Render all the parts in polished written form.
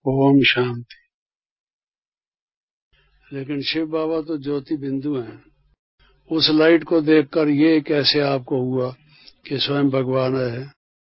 ओम शांति। लेकिन शिव बाबा तो ज्योति बिंदु हैं। उस लाइट को देखकर ये कैसे आपको हुआ कि स्वयं भगवान है?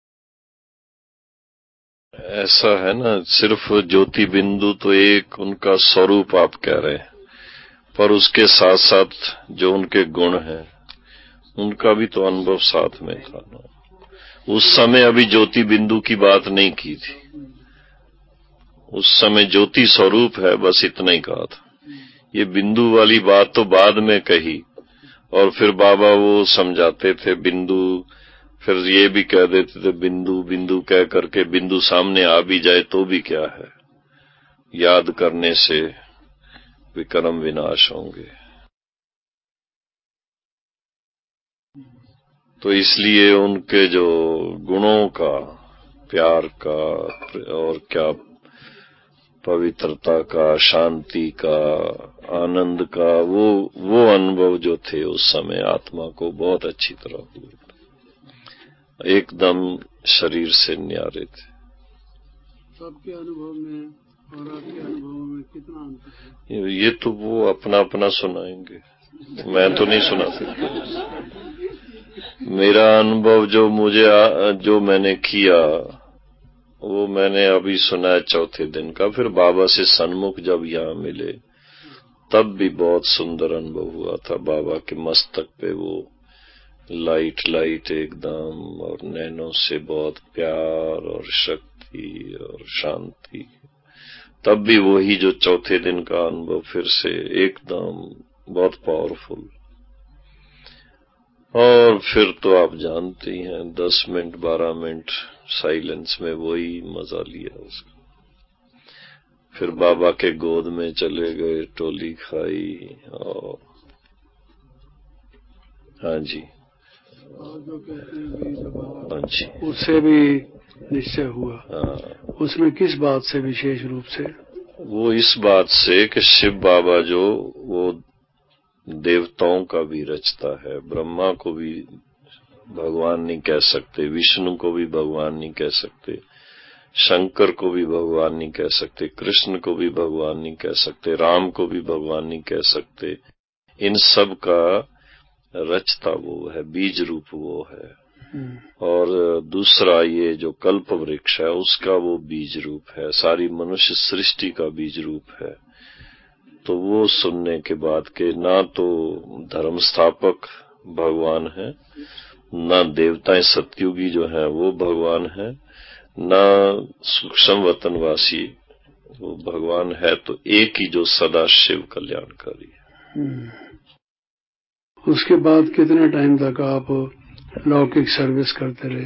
ऐसा है ना, सिर्फ ज्योति बिंदु तो एक उनका स्वरूप आप कह रहे हैं, पर उसके साथ साथ जो उनके गुण हैं उनका भी तो अनुभव साथ में था ना। उस समय अभी ज्योति बिंदु की बात नहीं की थी, उस समय ज्योति स्वरूप है, बस इतना ही कहा था। ये बिंदु वाली बात तो बाद में कही, और फिर बाबा वो समझाते थे बिंदु, फिर ये भी कह देते थे बिंदु बिंदु कह करके बिंदु सामने आ भी जाए तो भी क्या है, याद करने से विक्रम विनाश होंगे। तो इसलिए उनके जो गुणों का, प्यार का और क्या पवित्रता का, शांति का, आनंद का, वो अनुभव जो थे उस समय आत्मा को बहुत अच्छी तरह हुए, एकदम शरीर से न्यारे थे। सबके अनुभव में और आपके अनुभव में कितना अंतर है? ये तो वो अपना अपना सुनाएंगे, मैं तो नहीं सुना सकता। मेरा अनुभव जो मैंने किया वो मैंने अभी सुना है चौथे दिन का। फिर बाबा से सन्मुख जब यहाँ मिले तब भी बहुत सुंदर अनुभव हुआ था। बाबा के मस्तक पे वो लाइट एकदम, और नैनों से बहुत प्यार और शक्ति और शांति। तब भी वही जो चौथे दिन का अनुभव फिर से एकदम बहुत पावरफुल। और फिर तो आप जानते ही हैं, 10 मिनट 12 मिनट साइलेंस में वही मजा लिया उसका। फिर बाबा के गोद में चले गए, टोली खाई। और हाँ जी, जो कहते हैं भी जो बाबा, हाँ जी, उससे भी निश्चय हुआ। हाँ, उसमें किस बात से विशेष रूप से? वो इस बात से कि शिव बाबा जो वो देवताओं का भी रचता है, ब्रह्मा को भी भगवान नहीं कह सकते, विष्णु को भी भगवान नहीं कह सकते, शंकर को भी भगवान नहीं कह सकते, कृष्ण को भी भगवान नहीं कह सकते, राम को भी भगवान नहीं कह सकते। इन सब का रचता वो है, बीज रूप वो है। और दूसरा ये जो कल्प वृक्ष है उसका वो बीज रूप है, सारी मनुष्य सृष्टि का बीज रूप है। तो वो सुनने के बाद के ना तो धर्म स्थापक भगवान है, ना देवताएं सतयुगी जो है वो भगवान है, ना सूक्ष्म वतनवासी वो भगवान है। तो एक ही जो सदा शिव कल्याणकारी है। उसके बाद कितने टाइम तक आप लौकिक सर्विस करते रहे?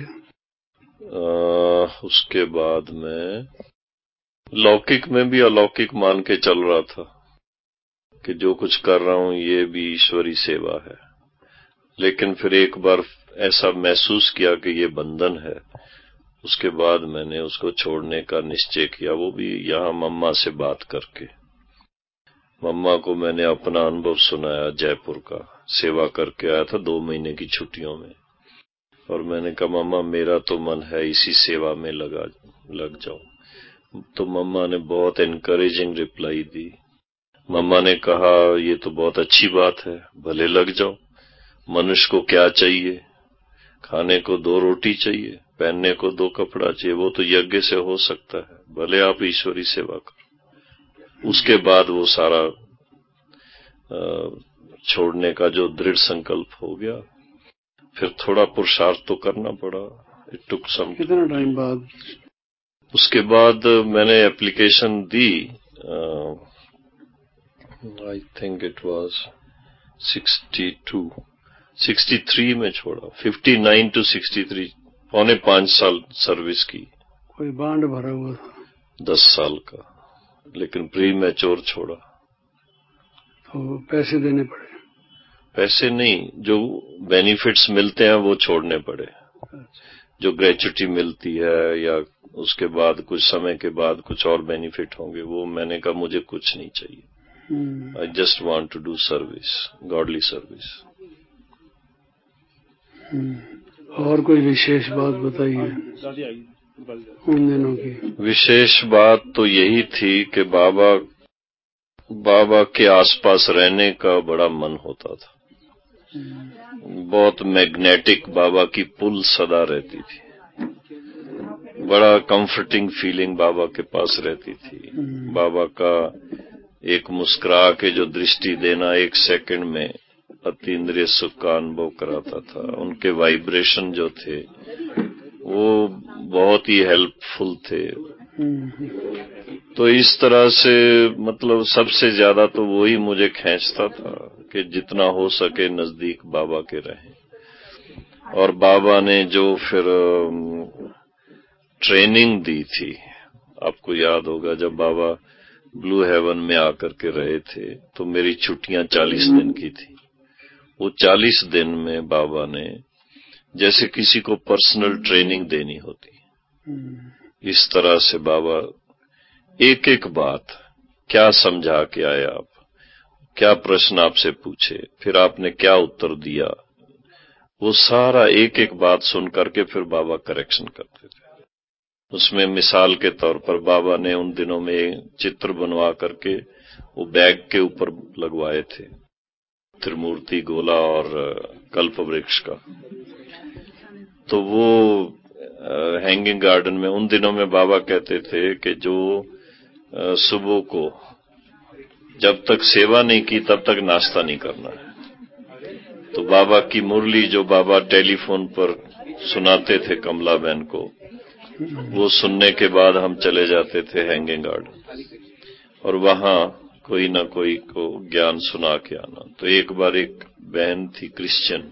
उसके बाद में लौकिक में भी अलौकिक मान के चल रहा था कि जो कुछ कर रहा हूं ये भी ईश्वरी सेवा है। लेकिन फिर एक बार ऐसा महसूस किया कि ये बंधन है। उसके बाद मैंने उसको छोड़ने का निश्चय किया, वो भी यहाँ मम्मा से बात करके। मम्मा को मैंने अपना अनुभव सुनाया, जयपुर का सेवा करके आया था 2 महीने की छुट्टियों में। और मैंने कहा मम्मा मेरा तो मन है इसी सेवा में लग जाऊं। तो मम्मा ने बहुत एनकरेजिंग रिप्लाई दी। मम्मा ने कहा ये तो बहुत अच्छी बात है, भले लग जाओ। मनुष्य को क्या चाहिए? खाने को 2 रोटी चाहिए, पहनने को 2 कपड़ा चाहिए, वो तो यज्ञ से हो सकता है, भले आप ईश्वरी सेवा करो। उसके बाद वो सारा छोड़ने का जो दृढ़ संकल्प हो गया। फिर थोड़ा पुरुषार्थ तो करना पड़ा। It took some. कितना टाइम बाद? उसके बाद मैंने एप्लीकेशन दी, आई थिंक इट वाज 63 में छोड़ा। 59 to 63, 4.5 साल सर्विस की। कोई बांड भरा हुआ था? 10 साल का, लेकिन प्री मैच्योर छोड़ा। तो पैसे देने पड़े? पैसे नहीं, जो बेनिफिट्स मिलते हैं वो छोड़ने पड़े। जो ग्रेच्युटी मिलती है या उसके बाद कुछ समय के बाद कुछ और बेनिफिट होंगे, वो मैंने कहा मुझे कुछ नहीं चाहिए। I just want to do service, godly service. और कोई विशेष बात बताइए। उन दिनों की विशेष बात तो यही थी कि बाबा के आसपास रहने का बड़ा मन होता था। बहुत मैग्नेटिक बाबा की पुल सदा रहती थी। बड़ा कंफर्टिंग फीलिंग बाबा के पास रहती थी। बाबा का एक मुस्कुरा के जो दृष्टि देना 1 सेकंड में अतीन्द्रिय सुख का अनुभव कराता था। उनके वाइब्रेशन जो थे वो बहुत ही हेल्पफुल थे। तो इस तरह से मतलब सबसे ज्यादा तो वो ही मुझे खींचता था कि जितना हो सके नजदीक बाबा के रहें। और बाबा ने जो फिर ट्रेनिंग दी थी, आपको याद होगा जब बाबा ब्लू हेवन में आकर के रहे थे तो मेरी छुट्टियां 40 दिन की थी। वो 40 दिन में बाबा ने जैसे किसी को पर्सनल ट्रेनिंग देनी होती, इस तरह से बाबा एक एक बात क्या समझा के आए, आप क्या प्रश्न आपसे पूछे, फिर आपने क्या उत्तर दिया, वो सारा एक एक बात सुन करके फिर बाबा करेक्शन करते थे। उसमें मिसाल के तौर पर बाबा ने उन दिनों में चित्र बनवा करके वो बैग के ऊपर लगवाए थे, त्रिमूर्ति, गोला और कल्प वृक्ष का। तो वो हैंगिंग गार्डन में उन दिनों में बाबा कहते थे कि जो सुबह को जब तक सेवा नहीं की तब तक नाश्ता नहीं करना है। तो बाबा की मुरली जो बाबा टेलीफोन पर सुनाते थे कमला बहन को, वो सुनने के बाद हम चले जाते थे हैंगिंग गार्डन और वहां कोई न कोई को ज्ञान सुना के आना। तो एक बार एक बहन थी क्रिश्चियन,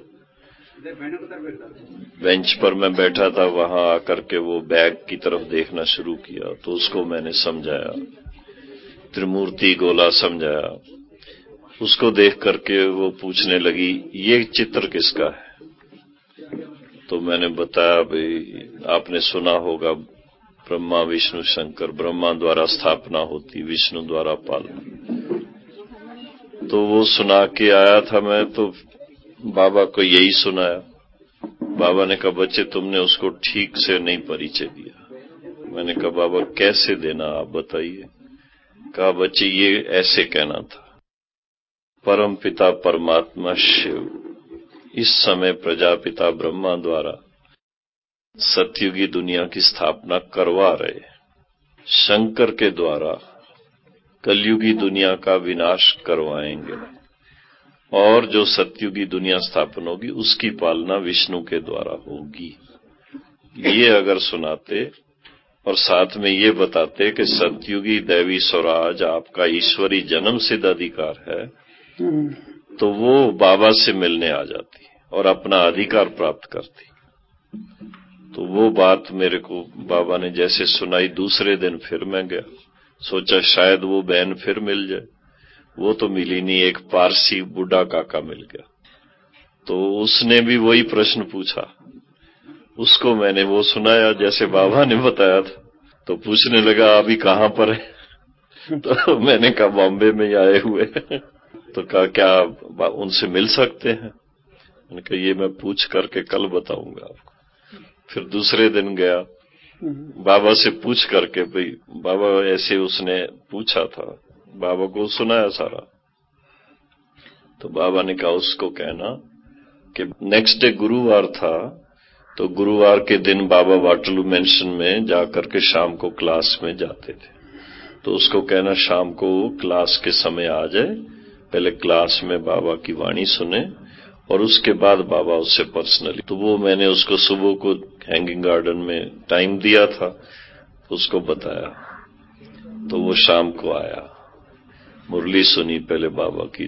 बेंच पर मैं बैठा था, वहां आकर के वो बैग की तरफ देखना शुरू किया। तो उसको मैंने समझाया, त्रिमूर्ति गोला समझाया। उसको देख करके वो पूछने लगी ये चित्र किसका है। तो मैंने बताया भाई आपने सुना होगा ब्रह्मा विष्णु शंकर, ब्रह्मा द्वारा स्थापना होती, विष्णु द्वारा पालना। तो वो सुना के आया था मैं, तो बाबा को यही सुनाया। बाबा ने कहा बच्चे तुमने उसको ठीक से नहीं परिचय दिया। मैंने कहा बाबा कैसे देना आप बताइए। कहा बच्चे ये ऐसे कहना था, परम पिता परमात्मा शिव इस समय प्रजापिता ब्रह्मा द्वारा सतयुगी दुनिया की स्थापना करवा रहे, शंकर के द्वारा कलयुगी दुनिया का विनाश करवाएंगे और जो सतयुगी दुनिया स्थापन होगी उसकी पालना विष्णु के द्वारा होगी। ये अगर सुनाते और साथ में ये बताते कि सतयुगी दैवी स्वराज आपका ईश्वरी जन्म सिद्ध अधिकार है, तो वो बाबा से मिलने आ जाती और अपना अधिकार प्राप्त करती। तो वो बात मेरे को बाबा ने जैसे सुनाई, दूसरे दिन फिर मैं गया, सोचा शायद वो बहन फिर मिल जाए। वो तो मिली नहीं, एक पारसी बूढ़ा काका मिल गया। तो उसने भी वही प्रश्न पूछा, उसको मैंने वो सुनाया जैसे बाबा ने बताया था। तो पूछने लगा अभी कहाँ पर है। तो मैंने कहा बॉम्बे में ही आए हुए। तो कहा क्या उनसे मिल सकते हैं। मैंने कहा ये मैं पूछ करके कल बताऊंगा आपको। फिर दूसरे दिन गया, बाबा से पूछ करके, भाई बाबा ऐसे उसने पूछा था, बाबा को सुनाया सारा। तो बाबा ने कहा उसको कहना कि नेक्स्ट डे गुरुवार था, तो गुरुवार के दिन बाबा वाटरलू मेंशन में जाकर के शाम को क्लास में जाते थे। तो उसको कहना शाम को क्लास के समय आ जाए, पहले क्लास में बाबा की वाणी सुने और उसके बाद बाबा उससे पर्सनली। तो वो मैंने उसको सुबह को हैंगिंग गार्डन में टाइम दिया था, उसको बताया। तो वो शाम को आया, मुरली सुनी पहले बाबा की।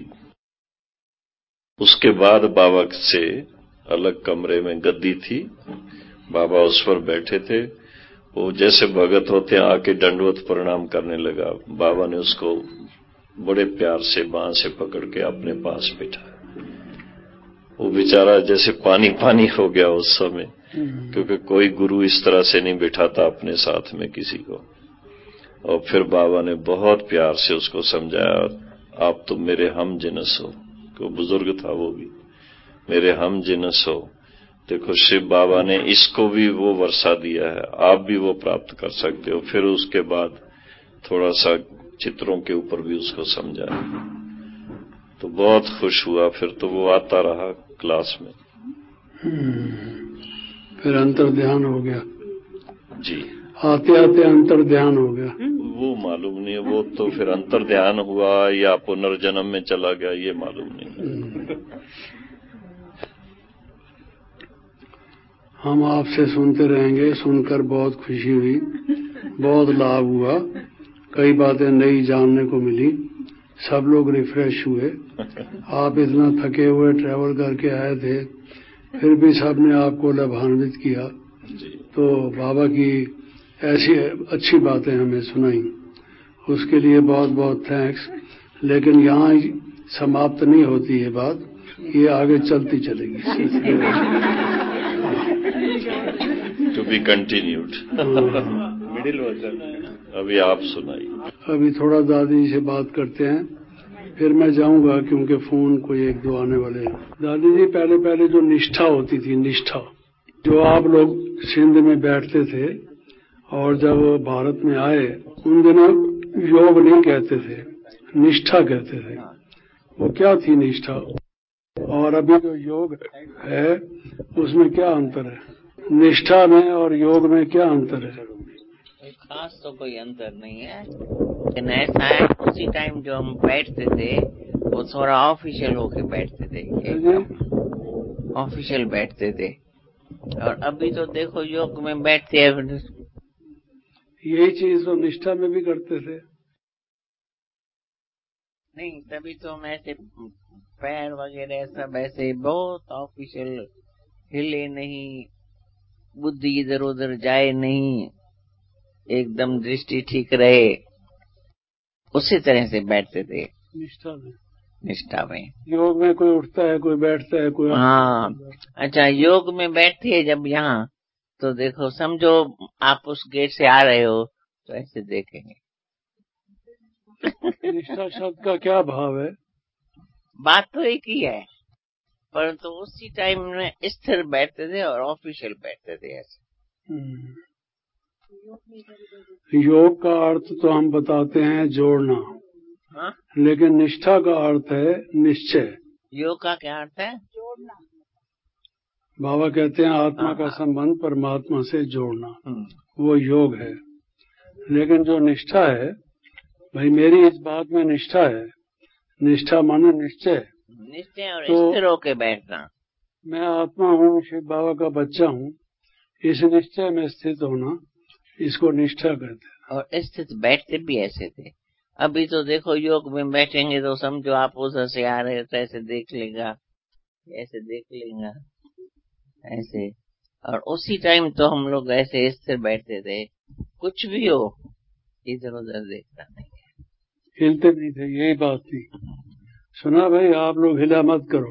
उसके बाद बाबा से अलग कमरे में गद्दी थी, बाबा उस पर बैठे थे। वो जैसे भगत होते आके दंडवत प्रणाम करने लगा। बाबा ने उसको बड़े प्यार से बांह से पकड़ के अपने पास बैठा। वो बेचारा जैसे पानी पानी हो गया उस समय, क्योंकि कोई गुरु इस तरह से नहीं बिठाता अपने साथ में किसी को। और फिर बाबा ने बहुत प्यार से उसको समझाया, आप तो मेरे हम जिनस हो। वो बुजुर्ग था वो भी, मेरे हम जिनस हो, देखो शिव बाबा ने इसको भी वो वर्षा दिया है, आप भी वो प्राप्त कर सकते हो। फिर उसके बाद थोड़ा सा चित्रों के ऊपर भी उसको समझा, तो बहुत खुश हुआ। फिर तो वो आता रहा क्लास में। फिर अंतर ध्यान हो गया जी, आते आते अंतर ध्यान हो गया। वो मालूम नहीं, वो तो फिर अंतर ध्यान हुआ या पुनर्जन्म में चला गया, ये मालूम नहीं। हम आपसे सुनते रहेंगे, सुनकर बहुत खुशी हुई, बहुत लाभ हुआ, कई बातें नई जानने को मिली, सब लोग रिफ्रेश हुए। आप इतना थके हुए ट्रैवल करके आए थे, फिर भी सबने आपको लाभान्वित किया। तो बाबा की ऐसी अच्छी बातें हमें सुनाई, उसके लिए बहुत बहुत थैंक्स। लेकिन यहाँ समाप्त नहीं होती ये बात, ये आगे चलती चलेगी। To be continued. Middle version अभी आप सुनाइए। अभी थोड़ा दादी से बात करते हैं, फिर मैं जाऊंगा क्योंकि फोन कोई एक दो आने वाले हैं। दादी जी, पहले पहले जो निष्ठा होती थी, निष्ठा, जो आप लोग सिंध में बैठते थे और जब भारत में आए, उन दिनों योग नहीं कहते थे, निष्ठा कहते थे। वो क्या थी निष्ठा, और अभी जो योग है उसमें क्या अंतर है? निष्ठा में और योग में क्या अंतर है? खास तो कोई अंतर नहीं है, लेकिन ऐसा है उसी टाइम जो हम बैठते थे वो थोड़ा ऑफिशियल होके बैठते थे, एकदम ऑफिशियल बैठते थे। और अभी तो देखो योग में बैठते हैं, यही चीज तो निष्ठा में भी करते थे। नहीं, तभी तो हम ऐसे पैर वगैरह सब ऐसे बहुत ऑफिशियल, हिले नहीं, बुद्धि इधर उधर जाए नहीं, एकदम दृष्टि ठीक रहे, उसी तरह से बैठते थे निष्ठा में। योग में कोई उठता है, कोई बैठता है, कोई हाँ, अच्छा, योग में बैठती है जब यहाँ, तो देखो समझो आप उस गेट से आ रहे हो तो ऐसे देखेंगे। निष्ठा शब्द का क्या भाव है? बात तो एक ही है, परंतु उसी टाइम में स्थिर बैठते थे और ऑफिशियल बैठते थे ऐसे। योग का अर्थ तो हम बताते हैं जोड़ना, हाँ? लेकिन निष्ठा का अर्थ है निश्चय। योग का क्या अर्थ है? जोड़ना। बाबा कहते हैं आत्मा का संबंध परमात्मा से जोड़ना, वो योग है। लेकिन जो निष्ठा है, भाई मेरी इस बात में निष्ठा है, निष्ठा माने निश्चय, निश्चय और स्थिर होके बैठना। मैं आत्मा हूँ, शिव बाबा का बच्चा हूँ, इस निश्चय में स्थित होना, इसको निष्ठा कहते हैं। और स्थित बैठते भी ऐसे थे। अभी तो देखो योग में बैठेंगे तो समझो आप उधर से आ रहे हो तो ऐसे देख लेगा, ऐसे देख लेगा, ऐसे। और उसी टाइम तो हम लोग ऐसे स्थिर बैठते थे, कुछ भी हो इधर उधर देखना नहीं, हिलते नहीं थे, यही बात थी। सुना भाई, आप लोग हिला मत करो।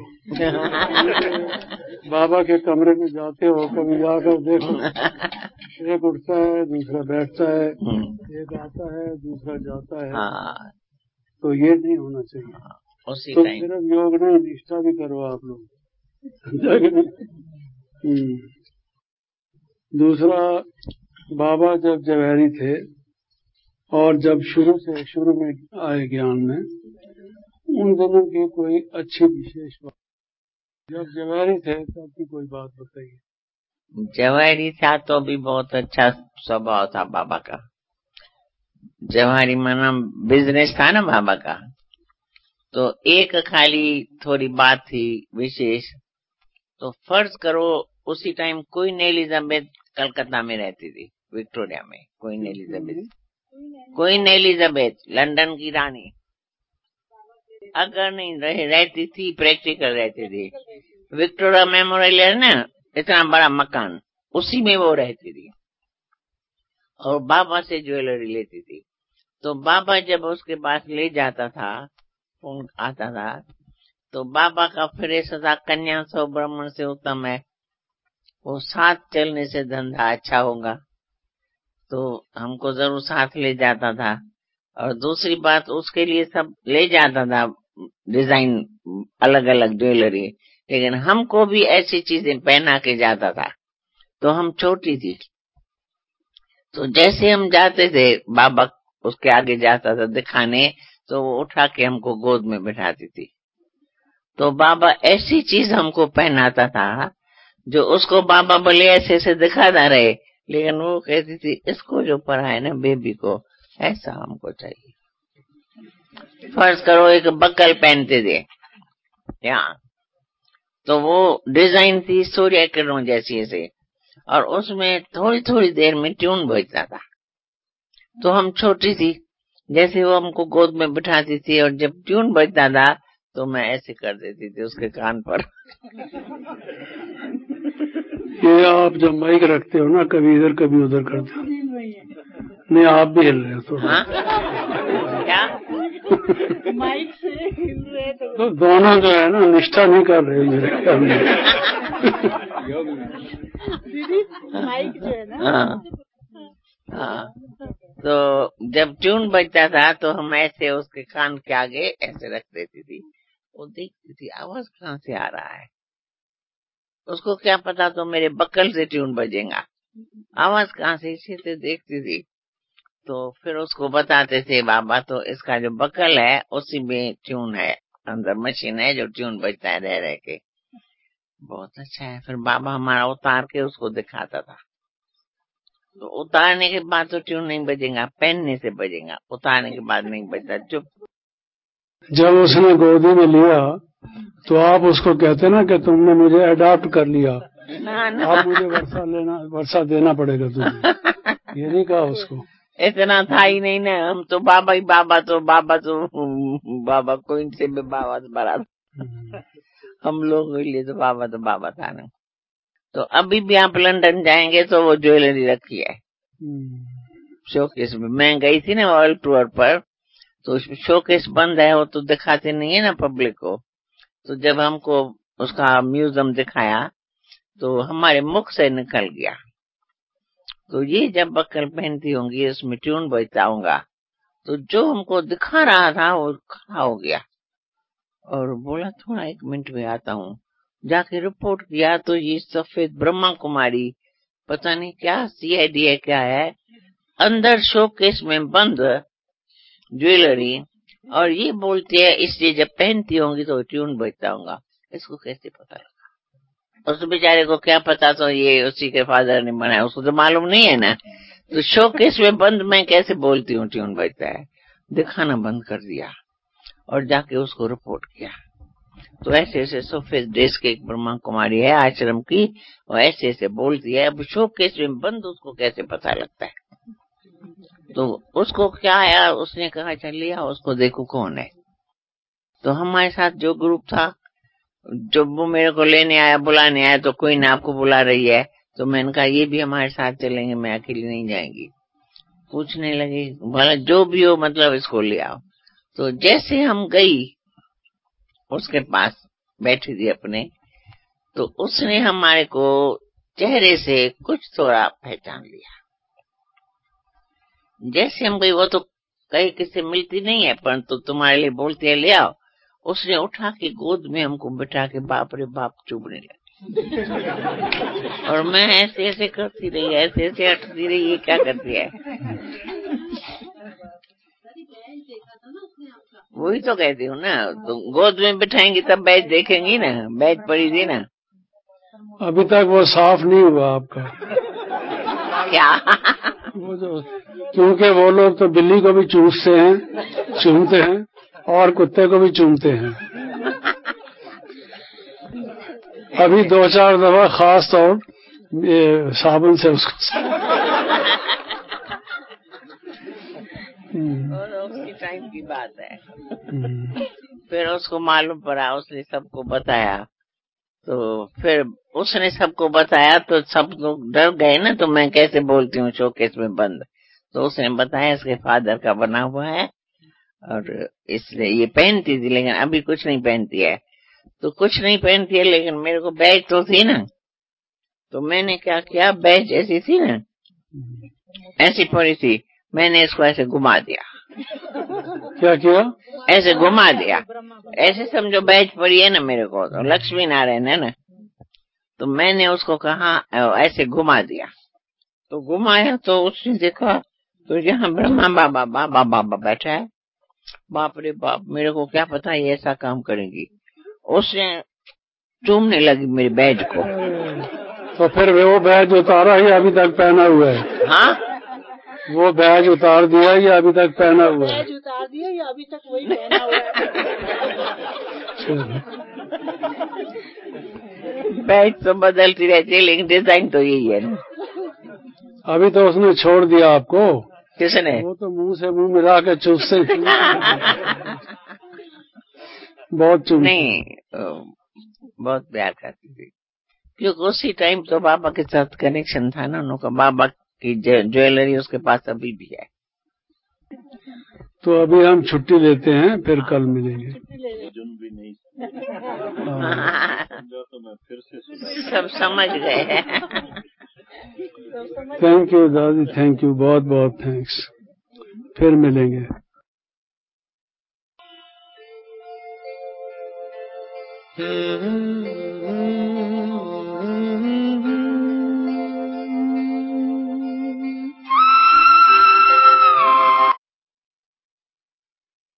बाबा के कमरे में जाते हो, कभी जाकर देखो, एक उठता है, दूसरा बैठता है, एक आता है, दूसरा जाता है। हाँ, तो ये नहीं होना चाहिए। उसी तो टाइम सिर्फ योग नहीं, निष्ठा भी करो आप लोग। दूसरा, बाबा जब जवाहरी थे और जब शुरू में आए ज्ञान में, उन दिनों की कोई अच्छी विशेष बात, जब जवाहरी थे तब की कोई बात बताइए। जवाहरी था तो भी बहुत अच्छा स्वभाव था बाबा का। जवाहरी माना बिजनेस था ना बाबा का, तो एक खाली थोड़ी बात थी विशेष। तो फर्ज करो उसी टाइम क्वीन एलिजाबेथ कलकत्ता में रहती थी, विक्टोरिया में। क्वीन एलिजाबेथ लंदन की रानी, अगर नहीं रहती थी, प्रैक्टिकल रहती थी। विक्टोरिया मेमोरियल है ना, इतना बड़ा मकान, उसी में वो रहती थी और बाबा से ज्वेलरी लेती थी। तो बाबा जब उसके पास ले जाता था, फोन आता था, तो बाबा का फिर ऐसा था, कन्या सौ ब्राह्मण से उत्तम है, वो साथ चलने से धंधा अच्छा होगा, तो हमको जरूर साथ ले जाता था। और दूसरी बात, उसके लिए सब ले जाता था डिजाइन, अलग अलग ज्वेलरी, लेकिन हमको भी ऐसी चीजें पहना के जाता था। तो हम छोटी थी, तो जैसे हम जाते थे, बाबा उसके आगे जाता था दिखाने, तो वो उठा के हमको गोद में बिठाती थी। तो बाबा ऐसी चीज हमको पहनाता था जो उसको बाबा बोले ऐसे ऐसे दिखा ना रहे, लेकिन वो कहती थी इसको जो पढ़ा है ना बेबी को, ऐसा हमको चाहिए। फर्ज करो एक बक्कल पहनते थे यहाँ, तो वो डिजाइन थी सूर्य किरणों जैसी ऐसे, और उसमें थोड़ी थोड़ी देर में ट्यून बजता था। तो हम छोटी थी, जैसे वो हमको गोद में बिठाती थी और जब ट्यून बजता था तो मैं ऐसे कर देती थी उसके कान पर। ये आप जब माइक रखते हो ना, कभी इधर कभी उधर करते हो। नहीं, आप भी हिल रहे हो थोड़ा। हाँ? क्या माइक से हिल रहे तो दोनों जो है ना निष्ठा नहीं कर रहे मेरे ख्याल में। दीदी माइक जो है ना। हाँ, हाँ। तो जब ट्यून बजता था तो हम ऐसे उसके कान के आगे ऐसे रख देती थी। वो देखती थी आवाज कहाँ से आ रहा है, उसको क्या पता तो मेरे बक्कल से ट्यून बजेगा, आवाज कहाँ से, इसी से देखती थी। तो फिर उसको बताते थे बाबा, तो इसका जो बक्कल है उसी में ट्यून है, अंदर मशीन है जो ट्यून बजता है रह रह के। बहुत अच्छा है। फिर बाबा हमारा उतार के उसको दिखाता था। तो उतारने के बाद तो ट्यून नहीं बजेगा, पहनने से बजेगा, उतारने के बाद नहीं बजता, चुप। जब उसने गोदी में लिया तो आप उसको कहते ना कि तुमने मुझे अडॉप्ट कर लिया, ना आप मुझे वर्षा देना पड़ेगा तुम्हें, ये नहीं कहा उसको? इतना था ही नहीं ना, हम तो बाबा ही बाबा, तो बाबा को इनसे भी बाबा से बड़ा था। हम लोगों के लिए तो बाबा था ना। तो अभी भी आप लंदन जाएंगे तो वो ज्वेलरी रखी है शोकेस में। मैं गई थी ना वर्ल्ड टूर पर, तो उसमें शोकेस बंद है, वो तो दिखाते नहीं है ना पब्लिक को। तो जब हमको उसका म्यूजियम दिखाया तो हमारे मुख से निकल गया। तो ये जब बक्कल पहनती होंगी उसमें ट्यून बजता होगा, तो जो हमको दिखा रहा था वो खड़ा हो गया और बोला थोड़ा 1 मिनट में आता हूँ। जाके रिपोर्ट किया तो ये सफेद ब्रह्मा कुमारी पता नहीं क्या सीआईडी है क्या है, अंदर शोकेस में बंद ज्वेलरी, और ये बोलती है इसलिए जब पहनती होंगी तो ट्यून बजता होगा। इसको कैसे पता लगा? उस बेचारे को क्या पता, तो ये उसी के फादर ने बनाया, उसको तो मालूम नहीं है ना। तो शोकेस में बंद मैं कैसे बोलती हूँ ट्यून बजता है? दिखाना बंद कर दिया और जाके उसको रिपोर्ट किया। तो ऐसे ऐसे सफेद ड्रेस के एक ब्रह्मा कुमारी है आश्रम की, और ऐसे ऐसे बोलती है। अब शोकेस में बंद उसको कैसे पता लगता है? तो उसको क्या आया, उसने कहा चल लिया उसको, देखो कौन है। तो हमारे साथ जो ग्रुप था, जब वो मेरे को लेने आया बुलाने आया, तो कोई ना आपको बुला रही है, तो मैंने कहा ये भी हमारे साथ चलेंगे, मैं अकेली नहीं जाएंगी। पूछने लगी भला जो भी हो मतलब इसको ले आओ। तो जैसे हम गई उसके पास बैठी थी अपने, तो उसने हमारे को चेहरे से कुछ थोड़ा पहचान लिया। जैसे हम गई, वो तो कहीं किसी मिलती नहीं है, पर तो तुम्हारे लिए बोलती है ले आओ। उसने उठा के गोद में हमको बिठा के बाप रे बाप चुभने लगी। और मैं ऐसे ऐसे करती रही, ऐसे ऐसे हटती रही, ये क्या करती है? वही तो कहती हूँ ना, तो गोद में बिठाएंगी तब बैच देखेंगी ना, बैच पड़ी थी ना। अभी तक वो साफ नहीं हुआ आपका। क्या? वो जो, क्योंकि वो लोग तो बिल्ली को भी चूमते हैं और कुत्ते को भी चूमते हैं। अभी 2-4 दफा खास तौर साबुन से उसको उसकी टाइम की बात है। फिर उसको मालूम पड़ा, उसने सबको बताया। तो फिर उसने सबको बताया तो सब लोग डर गए ना, तो मैं कैसे बोलती हूँ शोकेस में बंद। तो उसने बताया इसके फादर का बना हुआ है और इसलिए ये पहनती थी, लेकिन अभी कुछ नहीं पहनती है। तो कुछ नहीं पहनती है, लेकिन मेरे को बैग तो थी ना, तो मैंने क्या किया, बैग ऐसी थी ना, ऐसी पड़ी थी, मैंने इसको ऐसे घुमा दिया क्या किया? ऐसे घुमा दिया, ऐसे समझो बैच पड़ी है ना मेरे को, तो लक्ष्मी नारायण है ना, तो मैंने उसको कहा ऐसे घुमा दिया, तो घुमाया तो उसने देखा तो यहाँ ब्रह्मा बाबा बाबा बाबा बैठा है। बाप रे बाप, मेरे को क्या पता ये ऐसा काम करेंगी। उसने चूमने लगी मेरे बैज को। तो फिर वो बैज उतारा ही अभी तक पहना हुआ है? हाँ, वो बैज उतार दिया या अभी तक पहना हुआ है? बैज उतार दिया या अभी तक वही पहना हुआ है? बैज तो बदलती रहती है लेकिन डिजाइन तो यही है ना। अभी तो उसने छोड़ दिया आपको? किसने? वो तो मुंह से मुंह मिला के चूसते बहुत चूम नहीं, बहुत प्यार करती थी, क्योंकि उसी टाइम तो बाबा के साथ कनेक्शन था ना उनका। बाबा की ज्वेलरी उसके पास अभी भी है। तो अभी हम छुट्टी लेते हैं, फिर कल मिलेंगे। तो मैं फिर से सब समझ गए। थैंक यू दादी, थैंक यू, बहुत बहुत थैंक्स। फिर मिलेंगे। सुना।